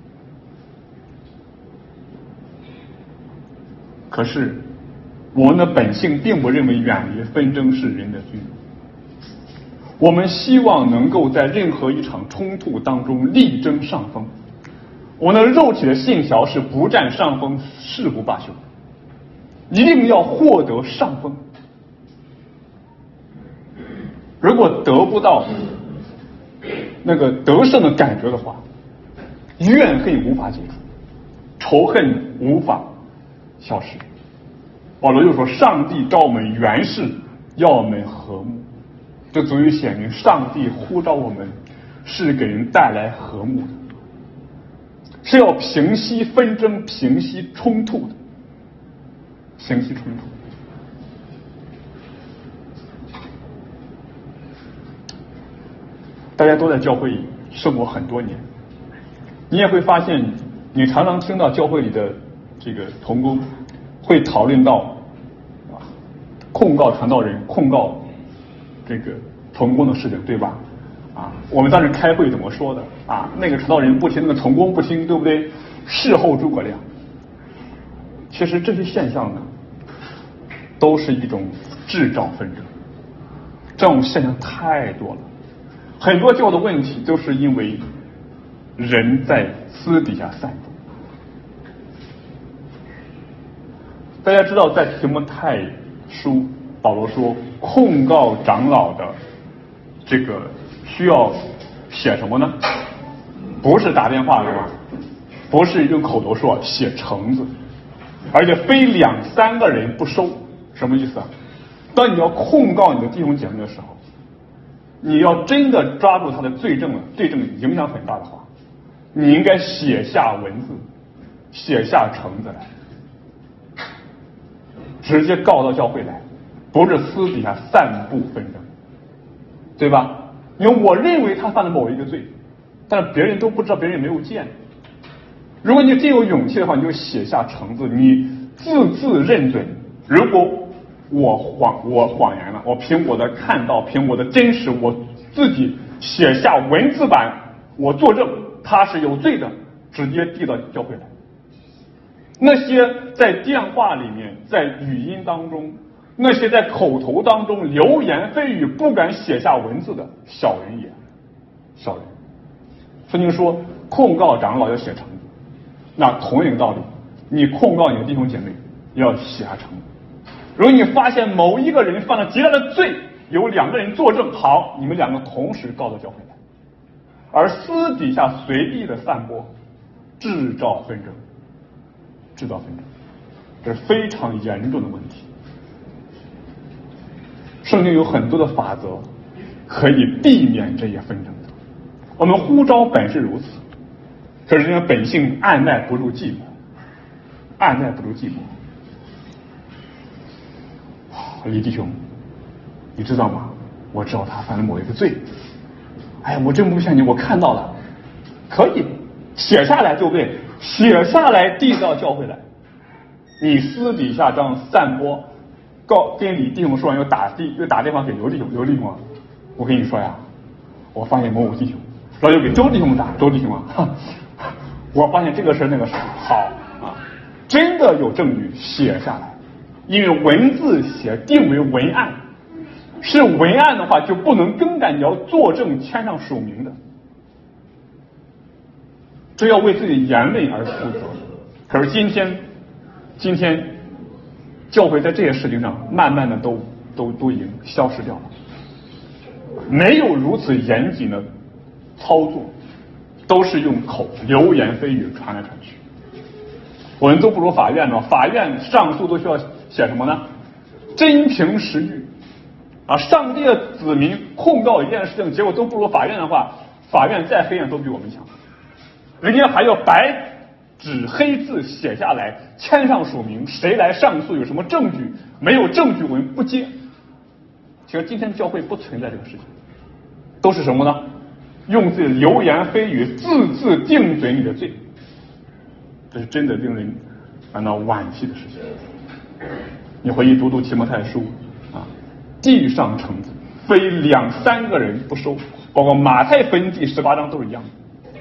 可是我们的本性并不认为远离纷争是人的尊荣，我们希望能够在任何一场冲突当中力争上风。我们的肉体的信条是不占上风誓不罢休，一定要获得上风。如果得不到那个得胜的感觉的话，怨恨无法解除，仇恨无法消失。保罗又说，上帝召我们原是要我们和睦，这足以显明上帝呼召我们是给人带来和睦的，是要平息纷争、平息冲突的，平息冲突。大家都在教会里生活很多年，你也会发现，你常常听到教会里的这个同工会讨论到控告传道人、控告这个同工的事情，对吧？我们当时开会怎么说的那个传道人不听，那个同工不听，对不对？事后诸葛亮。其实这些现象呢，都是一种制造纷争，这种现象太多了。很多教的问题都是因为人在私底下散布。大家知道，在提摩太书，保罗说控告长老的这个需要写什么呢？不是打电话是吧？不是用口头说，写橙子，而且非2、3个人不收。什么意思啊？当你要控告你的弟兄姐妹的时候，你要真的抓住他的罪证了，罪证影响很大的话，你应该写下文字，写下橙子来，直接告到教会来，不是私底下散布纷争，对吧？因为我认为他犯了某一个罪，但是别人都不知道，别人也没有见。如果你真有勇气的话，你就写下橙子，你字认准。如果我谎言了，我凭我的看到，凭我的真实，我自己写下文字版，我作证他是有罪的，直接递到教会来。那些在电话里面，在语音当中，那些在口头当中流言蜚语不敢写下文字的小人也，小人。圣经说控告长老要写橙子，那同一个道理，你控告你的弟兄姐妹要写下橙子。如果你发现某一个人犯了极大的罪，有2个人作证，好，你们2个同时告到教会来。而私底下随意的散播，制造纷争，这是非常严重的问题。圣经有很多的法则可以避免这些纷争的。我们呼召本是如此，可是人本性按耐不住寂寞，按耐不住寂寞。李弟兄，你知道吗？我知道他犯了某一个罪。哎呀，我真不骗你，我看到了。可以写下来，对不对？写下来递到教会来。你私底下这样散播，跟李弟兄说完又打电话给刘弟兄，刘弟兄啊，我跟你说呀，我发现某弟兄，然后又给周弟兄打，周弟兄啊，我发现这个事那个事，好真的有证据写下来。因为文字写定为文案，是文案的话就不能更改，你要作证签上署名的，这要为自己的言论而负责。可是今天教会在这些事情上慢慢的都已经消失掉了。 没有如此严谨的操作，都是用口流言蜚语传来传去。我们都不如法院呢，法院上诉都需要写什么呢？真凭实据啊！上帝的子民控告一件事情，结果都不如法院的话，法院再黑暗都比我们强。人家还要白纸黑字写下来，签上署名，谁来上诉，有什么证据，没有证据我们不接。其实今天教会不存在这个事情，都是什么呢？用自己的流言蜚语字字定准你的罪，这是真的令人感到惋惜的事情。你回去读读提摩太书啊，地上成子非2、3个人不收，包括马太福音第18章都是一样的。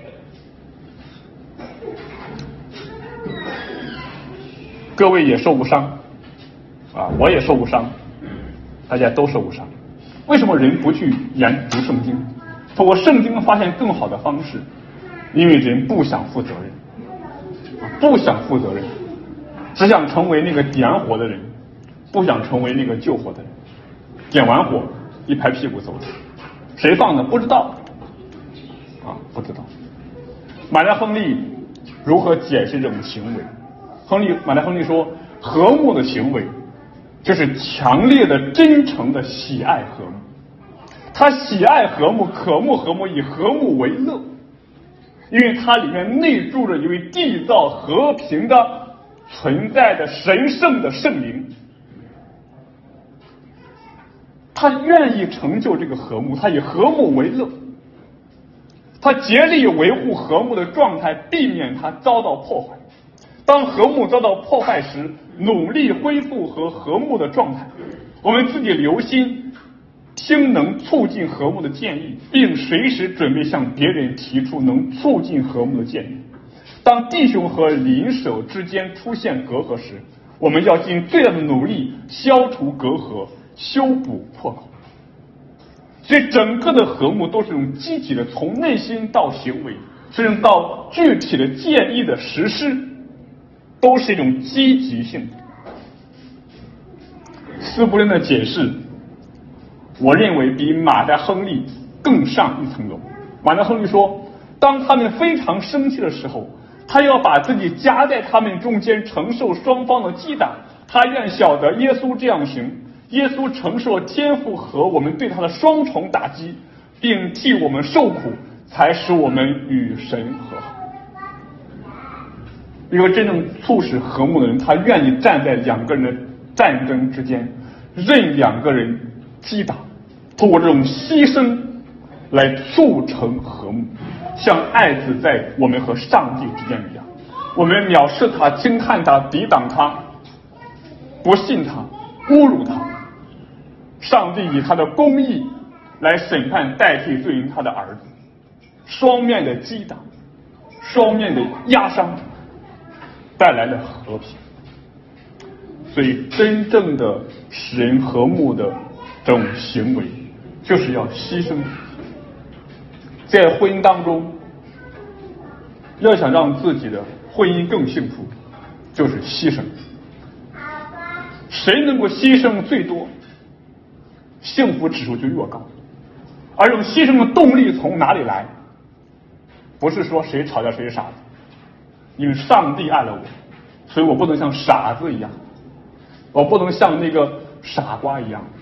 各位也受过伤啊，我也受过伤，大家都受过伤。为什么人不去研读圣经？通过圣经发现更好的方式，因为人不想负责任，不想负责任，只想成为那个点火的人，不想成为那个救火的人。点完火一拍屁股走了，谁放的不知道啊，不知道。马太亨利如何解释这种行为？马太亨利说，和睦的行为就是强烈的真诚的喜爱和睦。他喜爱和睦，渴慕和睦，以和睦为乐，因为它里面内住着一位缔造和平的存在的神圣的圣灵。他愿意成就这个和睦，他以和睦为乐，他竭力维护和睦的状态，避免它遭到破坏。当和睦遭到破坏时，努力恢复和睦的状态。我们自己留心听能促进和睦的建议，并随时准备向别人提出能促进和睦的建议。当弟兄和邻舍之间出现隔阂时，我们要尽最大的努力消除隔阂，修补破口。所以整个的和睦都是一种积极的，从内心到行为，甚至到具体的建议的实施，都是一种积极性。斯布林的解释，我认为比马太亨利更上一层楼。马太亨利说，当他们非常生气的时候，他要把自己夹在他们中间，承受双方的击打。他愿晓得耶稣这样行，耶稣承受天父和我们对他的双重打击，并替我们受苦，才使我们与神和好。一个真正促使和睦的人，他愿意站在2个人的战争之间，任2个人击打，通过这种牺牲来促成和睦，像爱子在我们和上帝之间一样。我们藐视他，轻看他，抵挡他，不信他，侮辱他。上帝以他的公义来审判代替罪人他的儿子，双面的击打，双面的压伤，带来了和平。所以真正的使人和睦的这种行为，就是要牺牲。在婚姻当中，要想让自己的婚姻更幸福，就是牺牲。谁能够牺牲最多，幸福指数就越高。而这种牺牲的动力从哪里来？不是说谁吵架谁是傻子，因为上帝爱了我，所以我不能像傻子一样，我不能像那个傻瓜一样，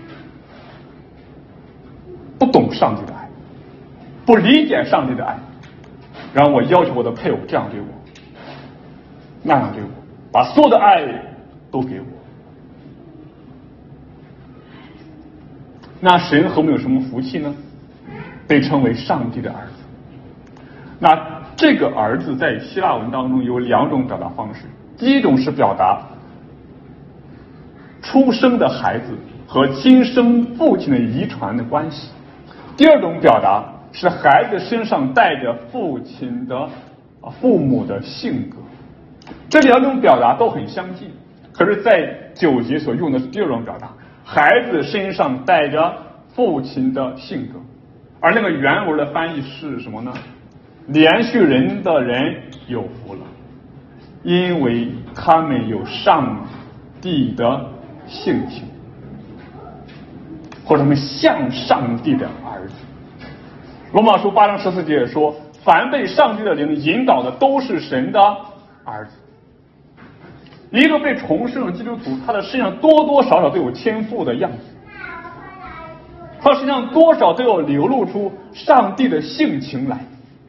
不懂上帝的爱，不理解上帝的爱，然后我要求我的配偶这样对我，那样对我，把所有的爱都给我。那神和我们有什么福气呢？被称为上帝的儿子。那这个儿子在希腊文当中有2种表达方式，第一种是表达出生的孩子和亲生父亲的遗传的关系，第二种表达是孩子身上带着父母的性格。这2种表达都很相近，可是在9节所用的是第二种表达，孩子身上带着父亲的性格。而那个原文的翻译是什么呢？连续人的人有福了，因为他们有上帝的性情。 或者他们像上帝的儿子。罗马书8章14节也说，凡被上帝的灵引导的都是神的儿子。一个被重生的基督徒，他的身上多多少少都有天父的样子，他身上多少都有流露出上帝的性情来。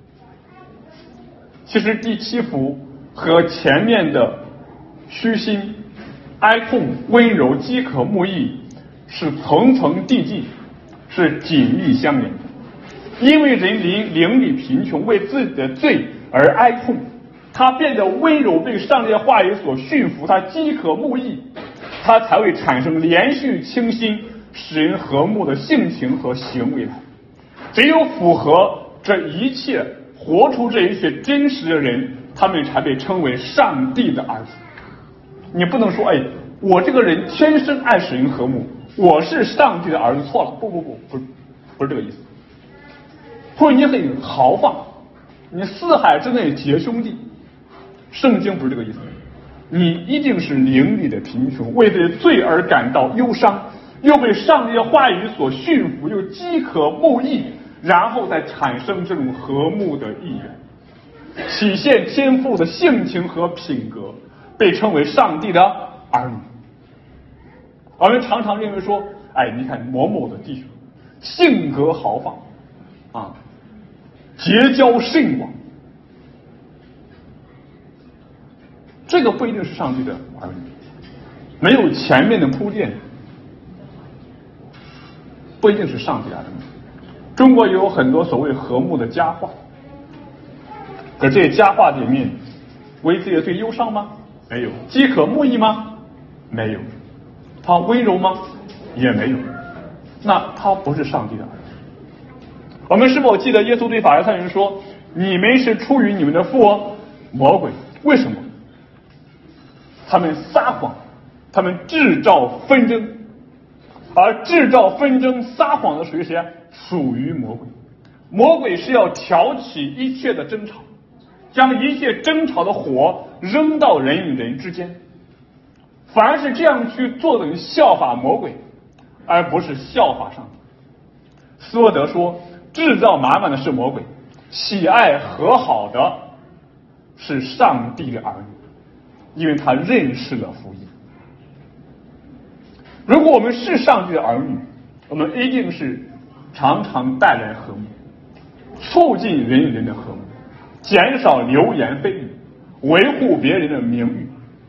其实第7福和前面的虚心、哀痛、温柔、饥渴、慕义是层层递进，是紧密相连的。因为人灵里贫穷，为自己的罪而哀痛，他变得温柔，被上帝的话语所驯服，他饥渴慕义，他才会产生连续清新、使人和睦的性情和行为来。只有符合这一切、活出这一切真实的人，他们才被称为上帝的儿子。你不能说，我这个人天生爱使人和睦，我是上帝的儿子，错了。不是这个意思。或者你很豪放，你四海之内结兄弟，圣经不是这个意思。你一定是灵里的贫穷，为这罪而感到忧伤，又被上帝的话语所驯服，又饥渴慕义，然后再产生这种和睦的意愿，体现天父的性情和品格，被称为上帝的儿女。我们常常认为说，你看某某的弟兄性格豪放啊，结交甚广，这个不一定是上帝的儿女，没有前面的铺垫，不一定是上帝的儿女。中国也有很多所谓和睦的佳话，可这些佳话里面，为自己的罪忧伤吗？没有。饥渴慕义吗？没有。他温柔吗？也没有。那他不是上帝的儿女。我们是否记得耶稣对法利赛人说，你们是出于你们的父魔鬼？为什么？他们撒谎，他们制造纷争，而制造纷争撒谎的属于谁啊？属于魔鬼。魔鬼是要挑起一切的争吵，将一切争吵的火扔到人与人之间。凡是这样去做的人效法魔鬼，而不是效法上帝。斯多德说，制造麻烦的是魔鬼，喜爱和好的是上帝的儿女，因为他认识了福音。如果我们是上帝的儿女，我们一定是常常带来和睦，促进人与人的和睦，减少流言蜚语，维护别人的名誉。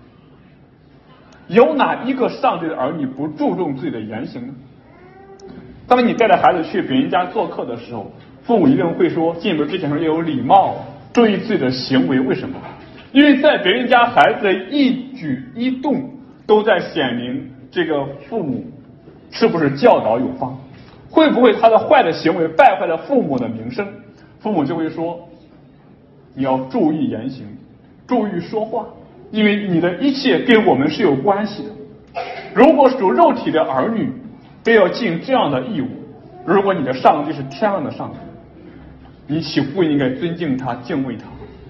有哪一个上帝的儿女不注重自己的言行呢？当你带着孩子去别人家做客的时候，父母一定会说，进门之前说要有礼貌，注意自己的行为。为什么？因为在别人家，孩子的一举一动都在显明这个父母是不是教导有方，会不会他的坏的行为败坏了父母的名声。父母就会说，你要注意言行，注意说话，因为你的一切跟我们是有关系的。如果属肉体的儿女都要尽这样的义务，如果你的上帝是天上的上帝，你岂不应该尊敬他、敬畏他，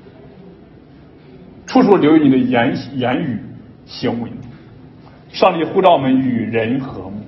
处处留意你的言语行为？上帝呼召我们与人和睦，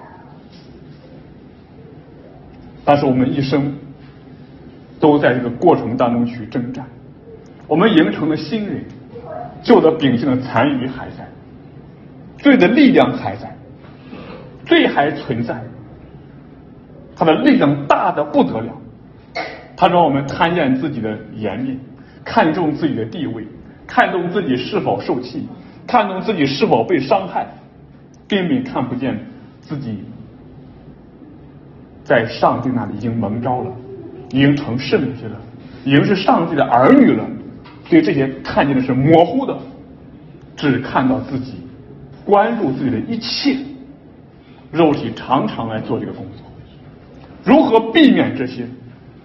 但是我们一生都在这个过程当中去征战。我们营成了新人，旧的秉性的残余还在，罪的力量还在，罪还存在，它的力量大的不得了，它让我们贪恋自己的颜面，看重自己的地位，看重自己是否受气，看重自己是否被伤害，根本看不见自己在上帝那里已经蒙召了，已经成圣洁了，已经是上帝的儿女了。对这些看见的是模糊的，只看到自己，关注自己的一切，肉体常常来做这个工作。如何避免这些？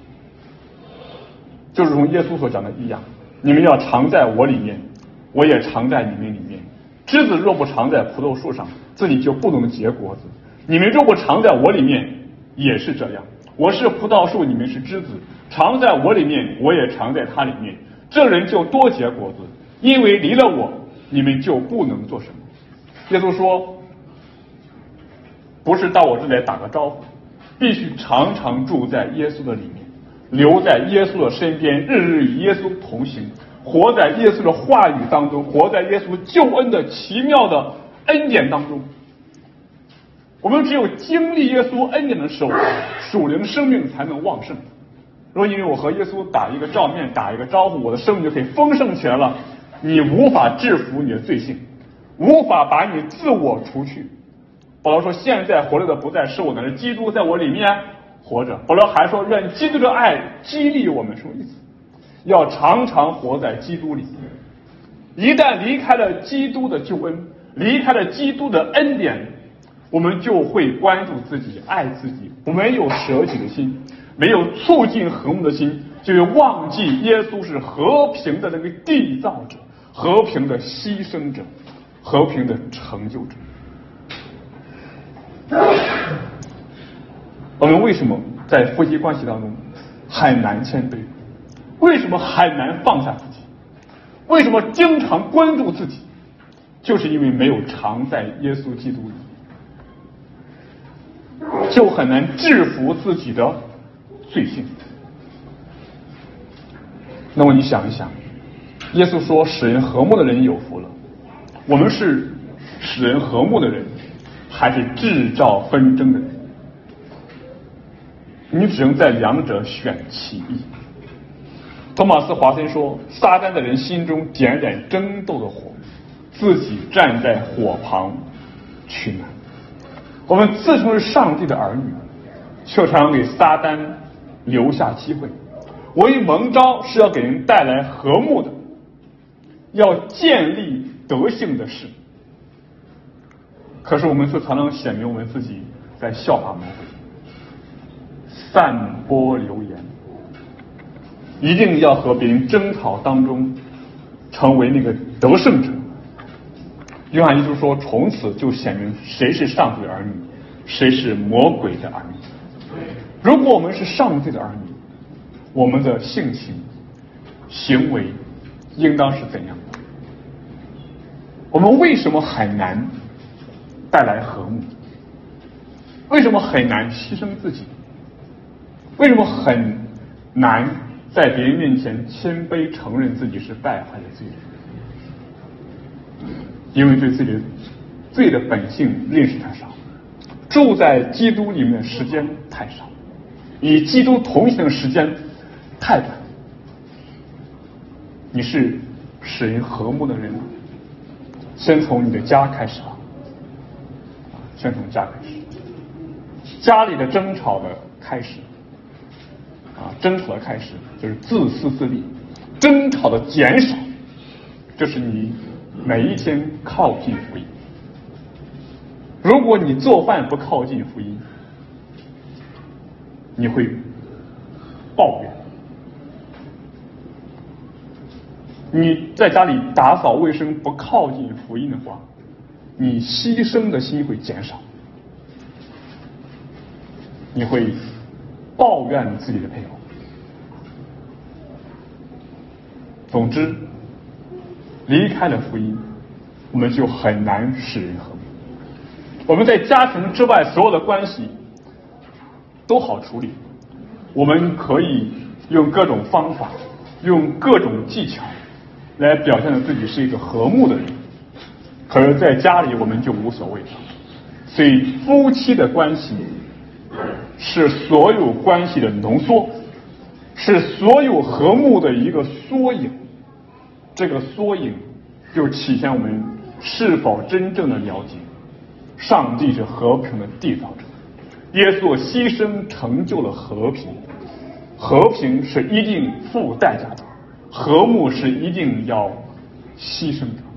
就是从耶稣所讲的一样，你们要常在我里面，我也常在你们里面。枝子若不常在葡萄树上，自己就不能结果子。你们若不常在我里面，也是这样。我是葡萄树，你们是枝子，常在我里面，我也常在他里面。这人就多结果子，因为离了我，你们就不能做什么。耶稣说， 不是到我这里来打个招呼，必须常常住在耶稣的里面，留在耶稣的身边，日日与耶稣同行，活在耶稣的话语当中，活在耶稣救恩的奇妙的恩典当中。我们只有经历耶稣恩典的时候，属灵生命才能旺盛。如果因为我和耶稣打一个照面，打一个招呼，我的生命就可以丰盛起来了，你无法制服你的罪性，无法把你自我除去。保罗说，现在活着的不再是我，乃是基督在我里面活着。保罗还说，愿基督的爱激励我们，什么意思？要常常活在基督里。一旦离开了基督的救恩，离开了基督的恩典，我们就会关注自己，爱自己。我们没有舍己的心，没有促进和睦的心，就会忘记耶稣是和平的那个缔造者，和平的牺牲者，和平的成就者。我们为什么在夫妻关系当中很难谦卑？为什么很难放下自己？为什么经常关注自己？就是因为没有常在耶稣基督里，就很难制服自己的罪性。那么你想一想，耶稣说使人和睦的人有福了，我们是使人和睦的人，还是制造纷争的人？你只能在两者选其一。托马斯·华森说，撒旦的人心中点燃争斗的火，自己站在火旁取暖。我们自称是上帝的儿女，却常给撒旦留下机会。我一蒙召是要给人带来和睦的，要建立德性的事。可是我们却常常显明我们自己在效法魔鬼，散播流言，一定要和别人争吵当中成为那个得胜者。约翰一书说，从此就显明谁是上帝的儿女，谁是魔鬼的儿女。如果我们是上帝的儿女，我们的性情行为应当是怎样的？我们为什么很难带来和睦？为什么很难牺牲自己？为什么很难在别人面前谦卑承认自己是败坏的罪人？因为对自己的罪的本性认识太少，住在基督里面的时间太少，与基督同行的时间太短。你是使人和睦的人吗？先从你的家开始吧，先从家开始，家里的争吵的开始，争吵的开始就是自私自利，争吵的减少，这是你每一天靠近福音。如果你做饭不靠近福音，你会抱怨；你在家里打扫卫生不靠近福音的话，你牺牲的心会减少，你会抱怨自己的配偶。总之，离开了福音，我们就很难使人和睦。我们在家庭之外所有的关系都好处理，我们可以用各种方法，用各种技巧来表现的自己是一个和睦的人。可是在家里我们就无所谓了。所以夫妻的关系是所有关系的浓缩，是所有和睦的一个缩影。这个缩影就体现我们是否真正的了解上帝是和平的缔造者，耶稣牺牲成就了和平，和平是一定付代价的，和睦是一定要牺牲的。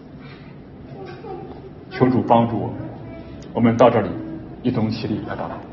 求主帮助我们，我们到这里一同起立来祷告。